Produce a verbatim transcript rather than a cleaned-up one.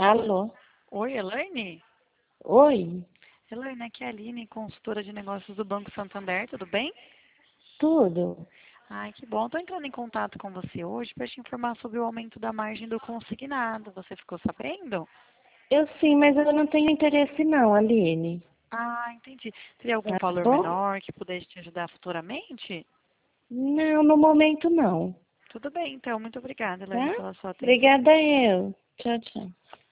Alô? Oi, Elaine? Oi? Elaine, aqui é a Aline, consultora de negócios do Banco Santander, tudo bem? Tudo? Ai, que bom. Estou entrando em contato com você hoje para te informar sobre o aumento da margem do consignado. Você ficou sabendo? Eu sim, mas eu não tenho interesse não, Aline. Ah, entendi. Teria algum Tá valor bom? menor que pudesse te ajudar futuramente? Não, no momento não. Tudo bem, então. Muito obrigada, Elaine, Tá? pela sua atenção. Obrigada eu. Tchau, tchau.